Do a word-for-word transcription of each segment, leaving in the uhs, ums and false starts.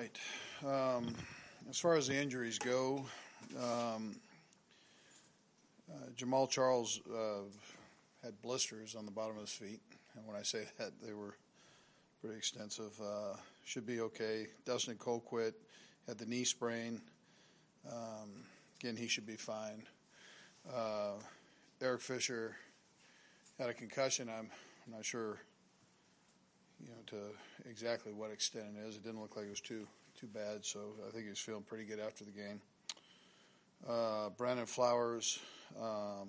right. Um, as far as the injuries go, um, uh, Jamal Charles uh, had blisters on the bottom of his feet. And when I say that, they were pretty extensive. Uh, should be okay. Dustin Colquitt had the knee sprain. Um, again, he should be fine. Uh, Eric Fisher had a concussion. I'm, I'm not sure, you know, to exactly what extent it is. It didn't look like it was too too bad, so I think he was feeling pretty good after the game. Uh, Brandon Flowers um,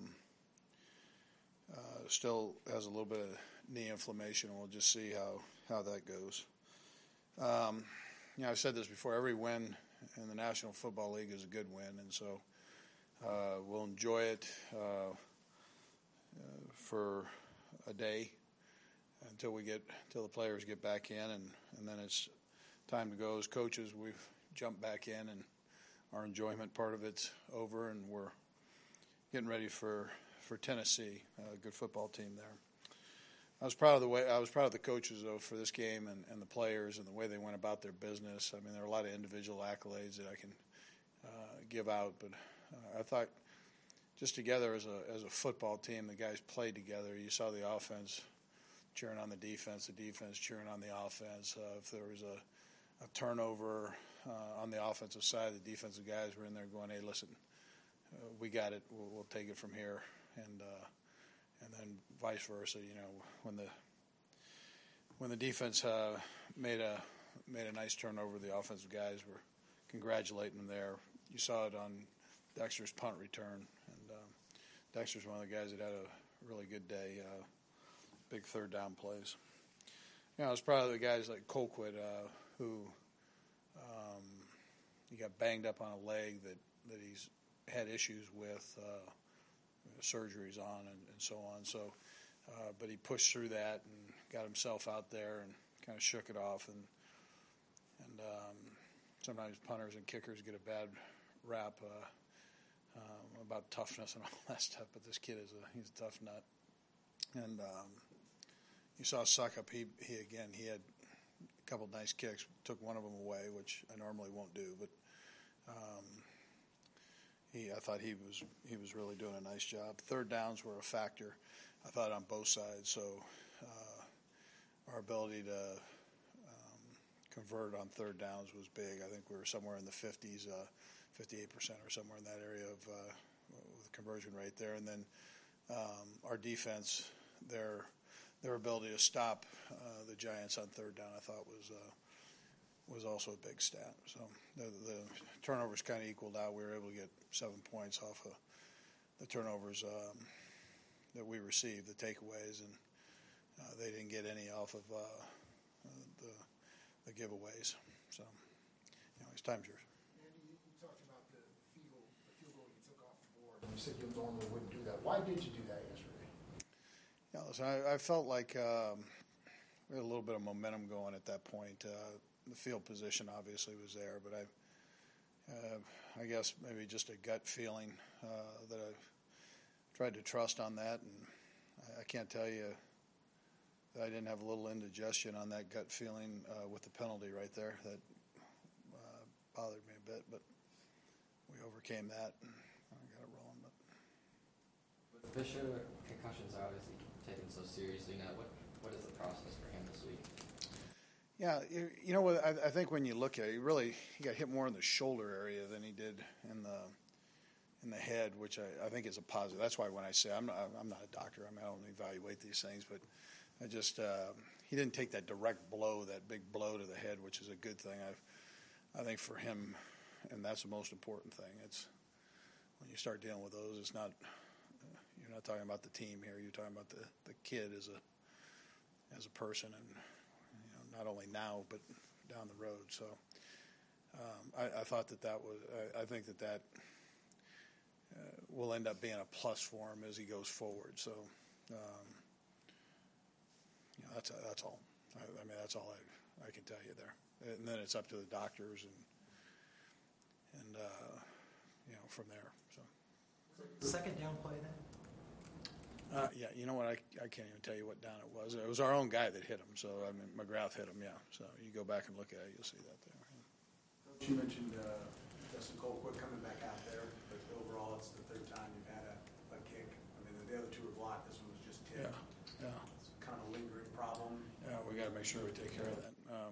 uh, still has a little bit of knee inflammation, and we'll just see how, how that goes. Um, you know, I've said this before, every win in the National Football League is a good win, and so uh, we'll enjoy it uh, uh, for a day until we get until the players get back in, and, and then it's time to go. As coaches, we've jumped back in, and our enjoyment part of it's over, and we're getting ready for, for Tennessee, a good football team there. I was proud of the way I was proud of the coaches though for this game and, and the players and the way they went about their business. I mean, there are a lot of individual accolades that I can uh, give out, but uh, I thought just together as a as a football team, the guys played together. You saw the offense cheering on the defense, the defense cheering on the offense. Uh, if there was a, a turnover uh, on the offensive side, the defensive guys were in there going, "Hey, listen, uh, we got it. We'll, we'll take it from here." And uh, and then vice versa. You know, when the when the defense uh, made a made a nice turnover, the offensive guys were congratulating them there. You saw it on Dexter's punt return, and um, Dexter's one of the guys that had a really good day. Uh, big third down plays. You know, I was proud of the guys like Colquitt, uh, who um, he got banged up on a leg that, that he's had issues with, uh, surgeries on, and, and so on. So, uh, but he pushed through that and got himself out there and kind of shook it off. And and um, sometimes punters and kickers get a bad rap uh, um, about toughness and all that stuff. But this kid is a he's a tough nut. And um, you saw Suckup. He he again. He had a couple nice kicks. Took one of them away, which I normally won't do. But um, he, I thought he was he was really doing a nice job. Third downs were a factor, I thought, on both sides. So uh, our ability to um, convert on third downs was big. I think we were somewhere in the fifties, uh, fifty-eight percent or somewhere in that area of uh, with conversion rate there. And then um, our defense, their their ability to stop uh, the Giants on third down, I thought was uh, was also a big stat. So the, the turnovers kind of equaled out. We were able to get seven points off of the turnovers um, that we received, the takeaways, and uh, they didn't get any off of uh, the the giveaways. So, anyways, time's yours. Andy, you talked about the field, the field goal you took off the board, and you said you normally wouldn't do that. Why did you do that yesterday? Yeah, listen, I, I felt like um, we had a little bit of momentum going at that point. Uh, the field position obviously was there, but I, uh, I guess maybe just a gut feeling uh, that I tried to trust on that, and I, I can't tell you that I didn't have a little indigestion on that gut feeling uh, with the penalty right there. That uh, bothered me a bit, but we overcame that and I got it rolling. But with Fisher, concussions are obviously taken so seriously now. What what is the process for him this week? Yeah, you, you know what? I, I think when you look at it, he really he got hit more in the shoulder area than he did in the in the head, which I, I think is a positive. That's why when I say I'm not I'm not a doctor, I mean I don't evaluate these things, but I just uh, he didn't take that direct blow, that big blow to the head, which is a good thing. I I think for him, and that's the most important thing. It's when you start dealing with those, it's not. You're not talking about the team here. You're talking about the, the kid as a as a person, and you know, not only now but down the road. So um, I, I thought that that was. I, I think that that uh, will end up being a plus for him as he goes forward. So um, you know, that's that's all. I, I mean, that's all I I can tell you there. And then it's up to the doctors and and uh, you know from there. So second down play then. Uh, yeah, you know what? I, I can't even tell you what down it was. It was our own guy that hit him. So, I mean, McGrath hit him, yeah. So you go back and look at it, you'll see that there. You mentioned uh, Justin Colquitt coming back out there, but overall it's the third time you've had a, a kick. I mean, the other two were blocked. This one was just tipped. Yeah, yeah. It's kind of a lingering problem. Yeah, we got to make sure we take care of that. Um,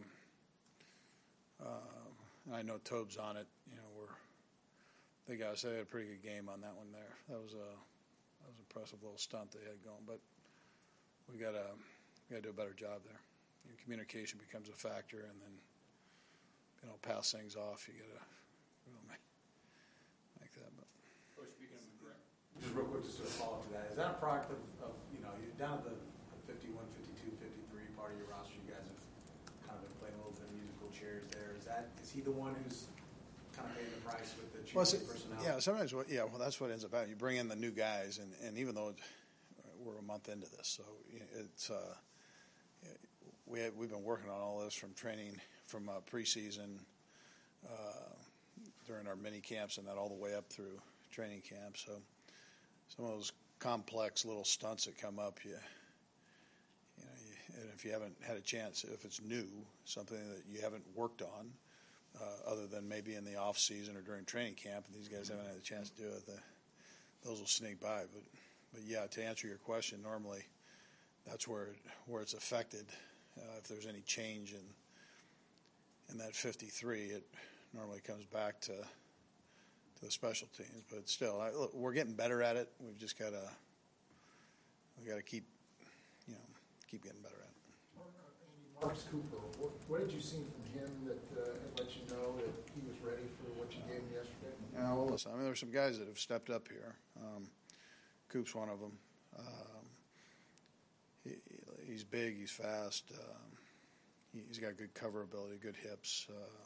uh, and I know Tobe's on it. You know, we're they guys they had a pretty good game on that one there. That was a that was an impressive little stunt they had going. But we got to we got to do a better job there. You know, communication becomes a factor, and then you know pass things off. You got to you know, make make that. But Coach, speaking of McGrath, Just real quick, just to follow up to that, is that a product of, of you know, you're down at the fifty-one, fifty-two, fifty-three part of your roster, you guys have kind of been playing a little bit of musical chairs there. Is that, is he the one who's kind of paying the price with the well, changing so- personnel? yeah, sometimes what yeah, well that's what it ends up happening. You bring in the new guys, and, and even though it, we're a month into this, so it's uh, we had, we've been working on all this from training from uh, preseason uh, during our mini camps and that all the way up through training camp. So some of those complex little stunts that come up, you you know, you, and if you haven't had a chance, if it's new, something that you haven't worked on, uh, other than maybe in the off season or during training camp, and these guys haven't had a chance to do it, the, those will sneak by. But but yeah, to answer your question, normally that's where it, where it's affected. Uh, if there's any change in in that fifty-three, it normally comes back to to the special teams. But still, I, look, we're getting better at it. We've just got to we got to keep you know keep getting better at it. Mark, uh, Marcus Cooper, what, what did you see from him that uh, had let you know that he was ready for what you gave him yesterday? Yeah, well, listen. I mean, there's some guys that have stepped up here. Um, Coop's one of them. Um, he, he's big. He's fast. Um, he, he's got good cover ability, good hips. Um,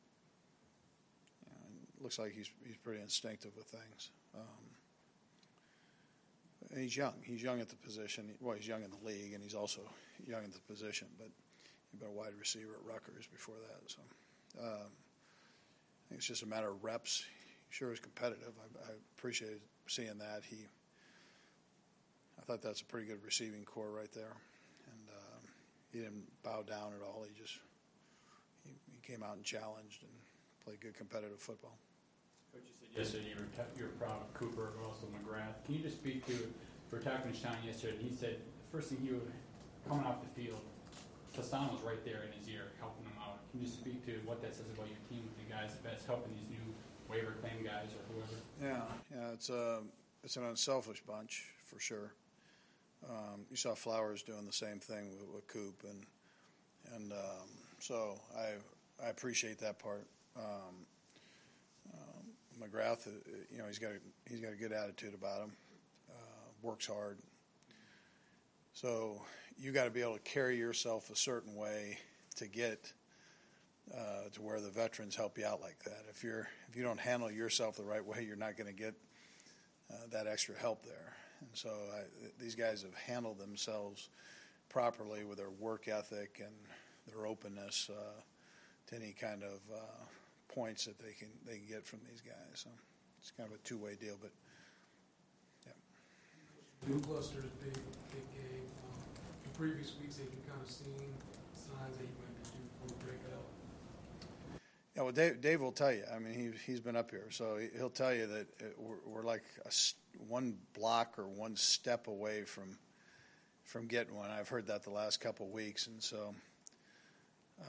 and looks like he's he's pretty instinctive with things. Um, and he's young. He's young at the position. Well, he's young in the league, and he's also young at the position. But he's been a wide receiver at Rutgers before that. So um, I think it's just a matter of reps. He sure is competitive. I, I appreciate seeing that. He. I thought that's a pretty good receiving core right there, and um, he didn't bow down at all. He just he, he came out and challenged and played good competitive football. Coach, you said yesterday you were, t- you were proud of Cooper, but also McGrath. Can you just speak to, for talking to Sean yesterday, he said the first thing he would, coming off the field, Tassan was right there in his ear helping him out. Can you just speak to what that says about your team with the guys that's helping these new waiver claim guys or whoever? Yeah, yeah, it's a it's an unselfish bunch for sure. Um, you saw Flowers doing the same thing with, with Coop, and and um, so I I appreciate that part. Um, um, McGrath, uh, you know, he's got a, he's got a good attitude about him. Uh, works hard. So you got to be able to carry yourself a certain way to get uh, to where the veterans help you out like that. If you're if you don't handle yourself the right way, you're not going to get uh, that extra help there. And so I, these guys have handled themselves properly with their work ethic and their openness uh, to any kind of uh, points that they can they can get from these guys. So it's kind of a two-way deal, but yeah. New clusters, big, big game. Um, in previous weeks, they've been kind of seeing signs that he might be due for a breakout. Yeah, well, Dave, Dave will tell you. I mean, he he's been up here, so he'll tell you that it, we're, we're like a, one block or one step away from from getting one. I've heard that the last couple of weeks, and so uh,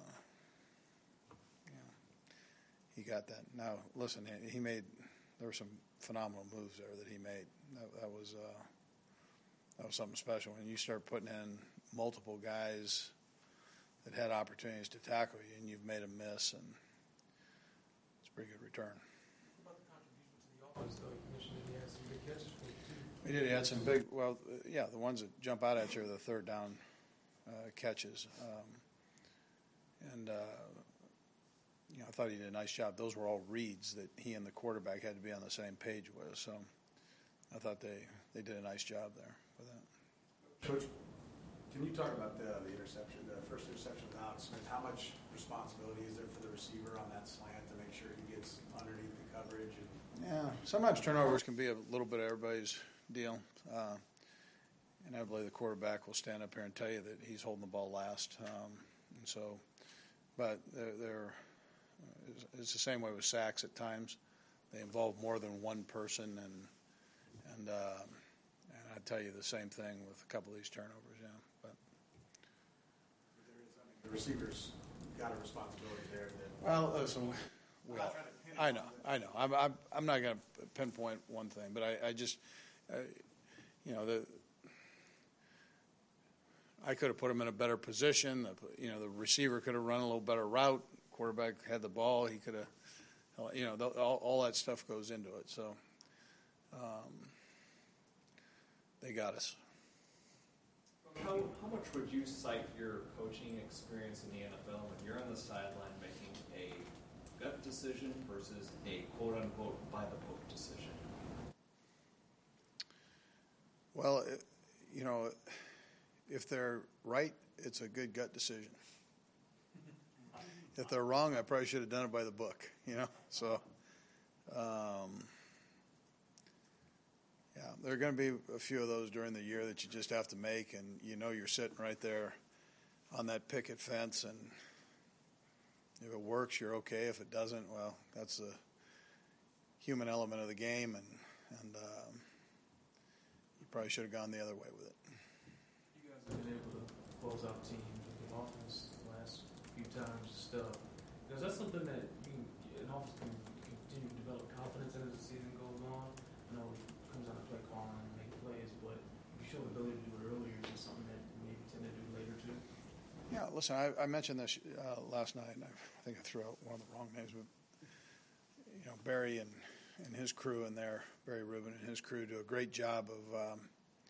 yeah, he got that. Now, listen, he made there were some phenomenal moves there that he made. That, that was uh, that was something special. When you start putting in multiple guys that had opportunities to tackle you, and you've made a miss, and it's a pretty good return. What about the contribution to the offense, though? You mentioned that he had some big catches for you, too. He did. He had some big, well, uh, yeah, the ones that jump out at you are the third down uh, catches. Um, and, uh, you know, I thought he did a nice job. Those were all reads that he and the quarterback had to be on the same page with. So I thought they, they did a nice job there with that. Coach, can you talk about the, the interception, the first interception with Alex Smith? How much responsibility is there for the receiver on that slant to make sure he gets underneath the coverage? And Yeah, sometimes turnovers can be a little bit of everybody's deal. Uh, and I believe the quarterback will stand up here and tell you that he's holding the ball last. Um, and so, but they're, they're it's, it's the same way with sacks at times. They involve more than one person, and and uh, and I'd tell you the same thing with a couple of these turnovers. Yeah, but There is, I mean, the receivers got a responsibility there. That well, listen, we I'm all, not trying to pin it I on know, the- I know. I'm I'm, I'm not going to pinpoint one thing, but I, I just, uh, you know, the. I could have put him in a better position. The, you know, the receiver could have run a little better route. Quarterback had the ball. He could have, you know, the, all, all that stuff goes into it. So um, they got us. How, how much would you cite your coaching experience in the N F L when you're on the sideline making a gut decision versus a quote-unquote by-the-book decision? Well, it, you know, if they're right, it's a good gut decision. If they're wrong, I probably should have done it by the book, you know. So, um, yeah, there are going to be a few of those during the year that you just have to make, and you know you're sitting right there on that picket fence, and if it works, you're okay. If it doesn't, well, that's the human element of the game, and and um, you probably should have gone the other way with it. You guys have been able to close out teams with the offense the last few times and stuff. Now, is that something that you, an offense can continue to develop confidence in as the season goes on? I know it comes down to play calling and make plays, but if you show the ability to do it earlier, is it something that you maybe tend to do later too? Yeah, listen, I, I mentioned this uh, last night, and I, I think I threw out one of the wrong names, but you know, Barry and, and his crew in there, Barry Rubin and his crew do a great job of um,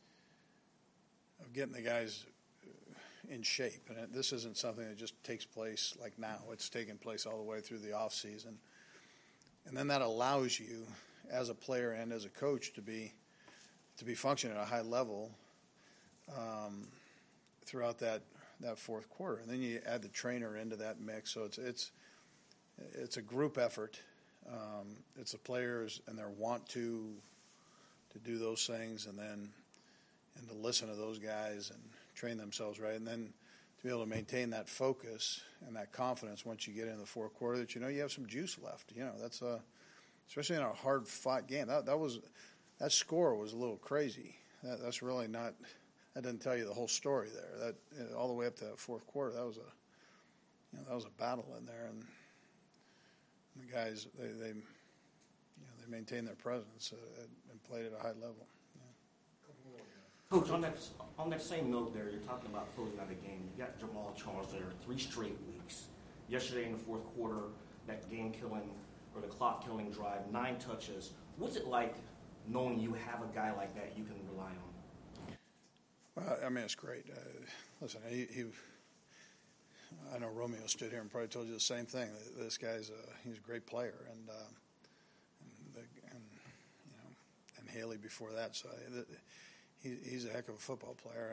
of getting the guys in shape. And it, this isn't something that just takes place like now. It's taken place all the way through the off season, and then that allows you, as a player and as a coach, to be to be functioning at a high level um, throughout that. that fourth quarter, and then you add the trainer into that mix. So it's it's it's a group effort. Um, it's the players and their want to to do those things, and then and to listen to those guys and train themselves right, and then to be able to maintain that focus and that confidence once you get into the fourth quarter that you know you have some juice left. You know that's a especially in a hard fought game. That that was that score was a little crazy. That, that's really not. That didn't tell you the whole story there. That you know, all the way up to that fourth quarter, that was a, you know, that was a battle in there, and the guys they, they you know, they maintained their presence uh, and played at a high level. Yeah. Coach, on that on that same note, there you're talking about closing out a game. You got Jamal Charles there three straight weeks. Yesterday in the fourth quarter, that game-killing or the clock-killing drive, nine touches. What's it like knowing you have a guy like that you can rely on? Well, I mean, it's great. Uh, listen, he, he, I know Romeo stood here and probably told you the same thing. This guy's a, he's a great player, and uh, and, the, and you know, and Haley before that. So the, he, he's a heck of a football player,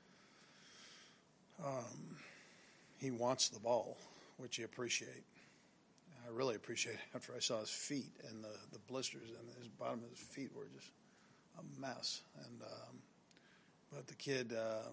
and um, he wants the ball, which you appreciate. I really appreciate it after I saw his feet and the, the blisters, and his bottom of his feet were just a mess, and. Um, But the kid, um,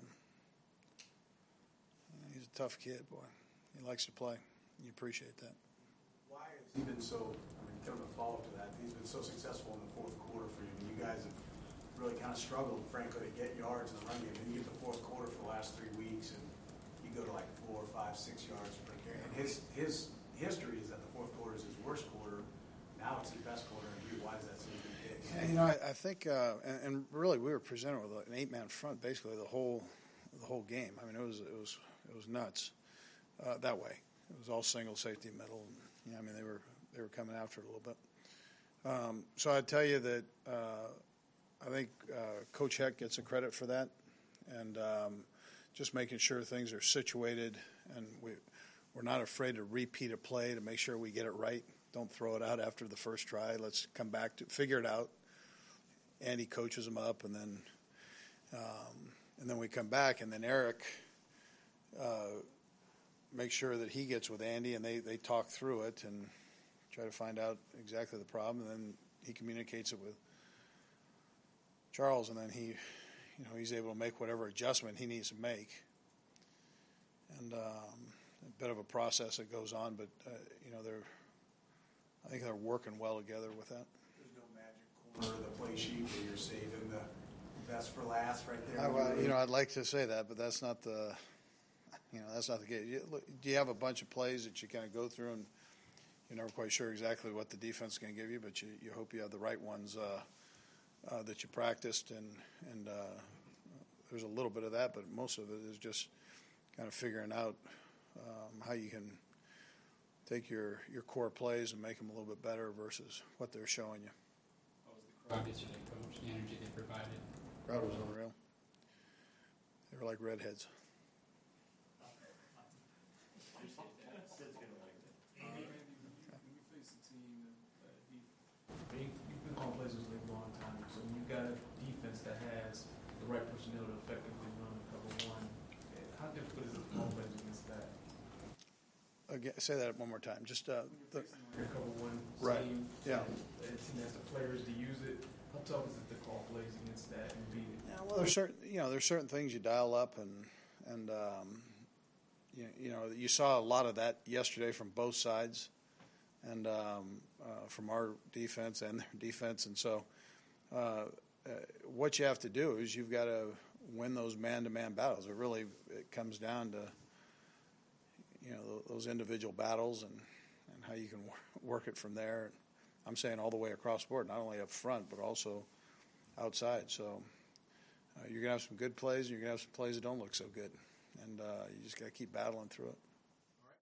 he's a tough kid, boy. He likes to play. You appreciate that. Why has he been so, I mean, kind of a follow-up to that, he's been so successful in the fourth quarter for you. You guys have really kind of struggled, frankly, to get yards in the run game. And you get the fourth quarter for the last three weeks, and you go to like four, five, six yards per carry. And his, his history is that the fourth quarter is his worst quarter. Now it's his best quarter. And you, why does that seem to be the case? Yeah, you know, I, I think, uh, and, and really, we were presented with an eight-man front basically the whole, the whole game. I mean, it was, it was, it was nuts uh, that way. It was all single safety middle. And, you know, I mean, they were, they were coming after it a little bit. Um, so I'd tell you that uh, I think uh, Coach Heck gets the credit for that, and um, just making sure things are situated, and we, we're not afraid to repeat a play to make sure we get it right. Don't throw it out after the first try. Let's come back to figure it out. Andy coaches them up, and then um, and then we come back, and then Eric uh, makes sure that he gets with Andy, and they, they talk through it and try to find out exactly the problem, and then he communicates it with Charles, and then he, you know, he's able to make whatever adjustment he needs to make. And um, a bit of a process that goes on, but uh, you know they're I think they're working well together with that. There's no magic corner of the play sheet where you're saving the best for last right there. I, well, you know, I'd like to say that, but that's not the you know that's not the case. You, look, do you have a bunch of plays that you kind of go through and you're never quite sure exactly what the defense is going to give you, but you, you hope you have the right ones uh, uh, that you practiced, and and uh, there's a little bit of that, but most of it is just kind of figuring out um, how you can take your, your core plays and make them a little bit better versus what they're showing you. What was the crowd yesterday, Coach? The energy they provided? The crowd was unreal. They were like redheads. You've been calling plays this league a long time, so when you've got a defense that has the right personnel to effectively run a cover one, how difficult is it to call plays against that? Again, say that one more time. Just uh, the, Your cover one Right. team, Yeah. and the team has the players to use it. How tough is it to call plays against that and beat it? yeah, well, there's certain you know there's certain things you dial up, and and um, you, you know you saw a lot of that yesterday from both sides, and um, uh, from our defense and their defense, and so uh, uh, what you have to do is you've got to win those man-to-man battles. It really it comes down to you know those individual battles and, and how you can work it from there. I'm saying all the way across the board, not only up front but also outside. So uh, you're gonna have some good plays, and you're gonna have some plays that don't look so good, and uh, you just got to keep battling through it.